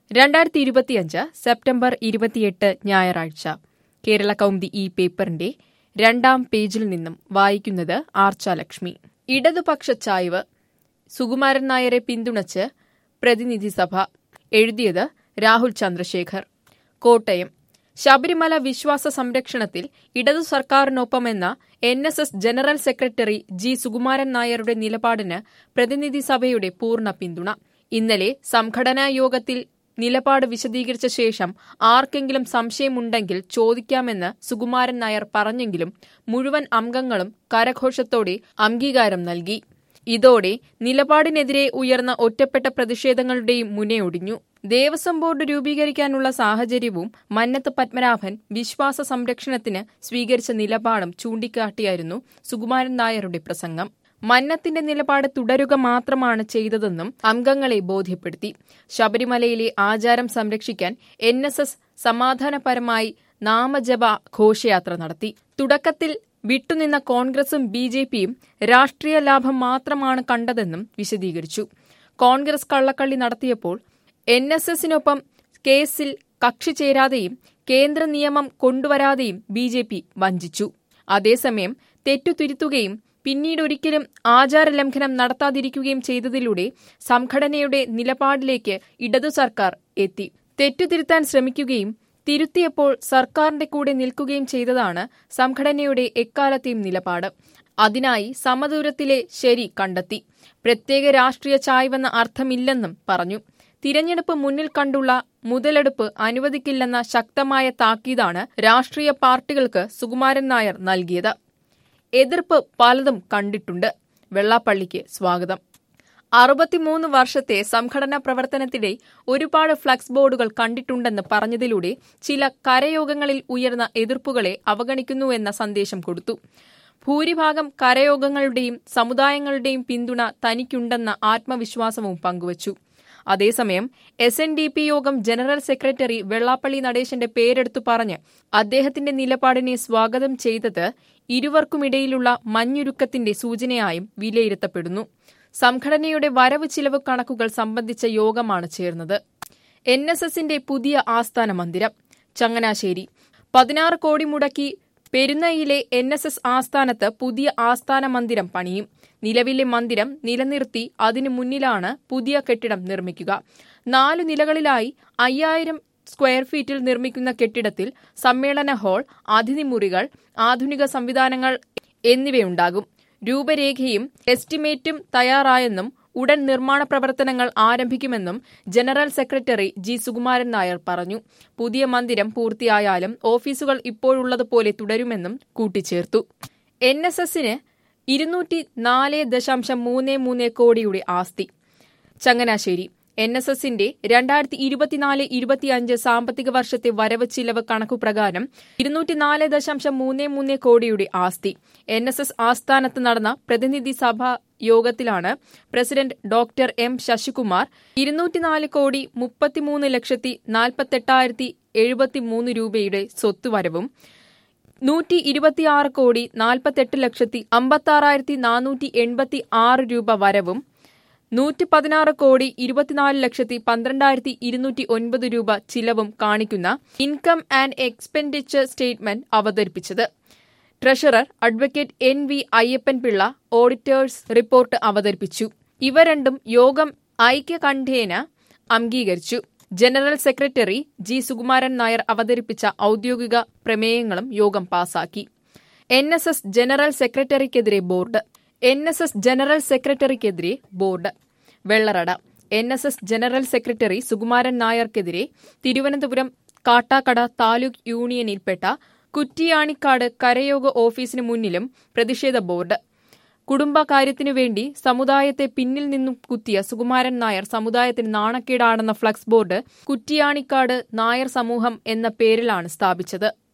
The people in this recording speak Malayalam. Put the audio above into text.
2025 സെപ്റ്റംബർ 28 ഞായറാഴ്ച കേരള കൗമുദി ഈ പേപ്പറിന്റെ 2-ാം പേജിൽ നിന്നും വായിക്കുന്നത് ആർച്ചാലക്ഷ്മി. ഇടതുപക്ഷ ചായ്വ് സുകുമാരൻ നായരെ പിന്തുണച്ച് പ്രതിനിധിസഭ. എഴുതിയത് രാഹുൽ ചന്ദ്രശേഖർ. കോട്ടയം. ശബരിമല വിശ്വാസ സംരക്ഷണത്തിൽ ഇടതു സർക്കാരിനൊപ്പമെന്ന NSS general secretary G Sukumaran നായരുടെ നിലപാടിന് പ്രതിനിധിസഭയുടെ പൂർണ്ണ പിന്തുണ. ഇന്നലെ സംഘടനാ യോഗത്തിൽ നിലപാട് വിശദീകരിച്ച ശേഷം ആർക്കെങ്കിലും സംശയമുണ്ടെങ്കിൽ ചോദിക്കാമെന്ന് സുകുമാരൻ നായർ പറഞ്ഞെങ്കിലും മുഴുവൻ അംഗങ്ങളും കരഘോഷത്തോടെ അംഗീകാരം നൽകി. ഇതോടെ നിലപാടിനെതിരെ ഉയർന്ന ഒറ്റപ്പെട്ട പ്രതിഷേധങ്ങളുടെയും മുനയൊടിഞ്ഞു. ദേവസ്വം ബോർഡ് രൂപീകരിക്കാനുള്ള സാഹചര്യവും മന്നത്ത് പത്മനാഭൻ വിശ്വാസ സംരക്ഷണത്തിന് സ്വീകരിച്ച നിലപാടും ചൂണ്ടിക്കാട്ടിയായിരുന്നു സുകുമാരൻ നായരുടെ പ്രസംഗം. മന്നത്തിന്റെ നിലപാട് തുടരുക മാത്രമാണ് ചെയ്തതെന്നും അംഗങ്ങളെ ബോധ്യപ്പെടുത്തി. ശബരിമലയിലെ ആചാരം സംരക്ഷിക്കാൻ NSS സമാധാനപരമായി നാമജപ ഘോഷയാത്ര നടത്തി. തുടക്കത്തിൽ വിട്ടുനിന്ന കോൺഗ്രസും BJPയും രാഷ്ട്രീയ ലാഭം മാത്രമാണ് കണ്ടതെന്നും വിശദീകരിച്ചു. കോൺഗ്രസ് കള്ളക്കളി നടത്തിയപ്പോൾ NSSനൊപ്പം കേസിൽ കക്ഷി ചേരാതെയും കേന്ദ്ര നിയമം കൊണ്ടുവരാതെയും BJP വഞ്ചിച്ചു. അതേസമയം തെറ്റുതിരുത്തുകയും പിന്നീടൊരിക്കലും ആചാരലംഘനം നടത്താതിരിക്കുകയും ചെയ്തതിലൂടെ സംഘടനയുടെ നിലപാടിലേക്ക് ഇടതു സർക്കാർ എത്തി. തെറ്റുതിരുത്താൻ ശ്രമിക്കുകയും തിരുത്തിയപ്പോൾ സർക്കാരിന്റെ കൂടെ നിൽക്കുകയും ചെയ്തതാണ് സംഘടനയുടെ എക്കാലത്തെയും നിലപാട്. അതിനായി സമദൂരത്തിലെ ശരി കണ്ടെത്തി. പ്രത്യേക രാഷ്ട്രീയ ചായ്വെന്ന അർത്ഥമില്ലെന്നും പറഞ്ഞു. തിരഞ്ഞെടുപ്പ് മുന്നിൽ കണ്ടുള്ള മുതലെടുപ്പ് അനുവദിക്കില്ലെന്ന ശക്തമായ താക്കീതാണ് രാഷ്ട്രീയ പാർട്ടികൾക്ക് സുകുമാരൻ നായർ നൽകിയത്. എതിർപ്പ് പലതും കണ്ടിട്ടുണ്ട്. വെള്ളാപ്പള്ളിക്ക് സ്വാഗതം. 63 വർഷത്തെ സംഘടനാ പ്രവർത്തനത്തിടെ ഒരുപാട് ഫ്ലക്സ് ബോർഡുകൾ കണ്ടിട്ടുണ്ടെന്ന് പറഞ്ഞതിലൂടെ ചില കരയോഗങ്ങളിൽ ഉയർന്ന എതിർപ്പുകളെ അവഗണിക്കുന്നുവെന്ന സന്ദേശം കൊടുത്തു. ഭൂരിഭാഗം കരയോഗങ്ങളുടെയും സമുദായങ്ങളുടെയും പിന്തുണ തനിക്കുണ്ടെന്ന ആത്മവിശ്വാസവും പങ്കുവച്ചു. അതേസമയം SNDP യോഗം ജനറൽ സെക്രട്ടറി വെള്ളാപ്പള്ളി നടേശന്റെ പേരെടുത്തു പറഞ്ഞ് അദ്ദേഹത്തിന്റെ നിലപാടിനെ സ്വാഗതം ചെയ്തത് ഇരുവർക്കുമിടയിലുള്ള മഞ്ഞുരുക്കത്തിന്റെ സൂചനയായും വിലയിരുത്തപ്പെടുന്നു. സംഘടനയുടെ വരവ് ചിലവ് കണക്കുകൾ സംബന്ധിച്ച യോഗമാണ് ചേർന്നത്. NSSന്റെ പുതിയ ആസ്ഥാന മന്ദിരം. ചങ്ങനാശ്ശേരി. 16 കോടി മുടക്കി പെരുന്നയിലെ NSS ആസ്ഥാനത്ത് പുതിയ ആസ്ഥാന മന്ദിരം പണിയും. നിലവിലെ മന്ദിരം നിലനിർത്തി അതിനു മുന്നിലാണ് പുതിയ കെട്ടിടം നിർമ്മിക്കുക. 4 നിലകളിലായി 5000 സ്ക്വയർ ഫീറ്റിൽ നിർമ്മിക്കുന്ന കെട്ടിടത്തിൽ സമ്മേളന ഹാൾ, അതിഥിമുറികൾ, ആധുനിക സംവിധാനങ്ങൾ എന്നിവയുണ്ടാകും. രൂപരേഖയും എസ്റ്റിമേറ്റും തയ്യാറായെന്നും ഉടൻ നിർമ്മാണ പ്രവർത്തനങ്ങൾ ആരംഭിക്കുമെന്നും general secretary G Sukumaran Nair പറഞ്ഞു. പുതിയ മന്ദിരം പൂർത്തിയായാലും ഓഫീസുകൾ ഇപ്പോഴുള്ളതുപോലെ തുടരുമെന്നും കൂട്ടിച്ചേർത്തു. NSSന് 204.33 കോടിയുടെ ആസ്തി. ചങ്ങനാശ്ശേരി. NSSന്റെ 2024-25 സാമ്പത്തിക വർഷത്തെ വരവ് ചിലവ് കണക്കുപ്രകാരം 204.33 കോടിയുടെ ആസ്തി. NSS ആസ്ഥാനത്ത് നടന്ന പ്രതിനിധി സഭാ യോഗത്തിലാണ് പ്രസിഡന്റ് ഡോക്ടർ M ശശികുമാർ 204,33,48,073 രൂപയുടെ സ്വത്തുവരവും 126,48,56,486 രൂപ വരവും 116,24,12,209 രൂപ ചിലവും കാണിക്കുന്ന ഇൻകം ആൻഡ് എക്സ്പെൻഡിച്ചർ സ്റ്റേറ്റ്മെന്റ് അവതരിപ്പിച്ചത്. Treasurer advocate NV Ayyappanpillai auditors report അവതരിപ്പിച്ചു. ഇവ രണ്ടും യോഗം ഐക്യകണ്ഠേന അംഗീകരിച്ചു. General secretary G Sukumaran Nair അവതരിപ്പിച്ച ഔദ്യോഗിക പ്രമേയങ്ങളും യോഗം പാസാക്കി. NSS ജനറൽ സെക്രട്ടറിക്കെതിരെ ബോർഡ്. NSS ജനറൽ സെക്രട്ടറിക്കെതിരെ board. Vellarada. NSS general secretary Sukumaran നായർക്കെതിരെ തിരുവനന്തപുരം കാട്ടാക്കട താലൂക്ക് യൂണിയനിൽപ്പെട്ട കുറ്റിയാണിക്കാട് കരയോഗ ഓഫീസിനു മുന്നിലും പ്രതിഷേധ ബോർഡ്. കുടുംബകാര്യത്തിനുവേണ്ടി സമുദായത്തെ പിന്നിൽ നിന്നും കുത്തിയ സുകുമാരൻ നായർ സമുദായത്തിന് നാണക്കേടാണെന്ന ഫ്ലക്സ് ബോർഡ് കുറ്റിയാണിക്കാട് നായർ സമൂഹം എന്ന പേരിലാണ് സ്ഥാപിച്ചത്.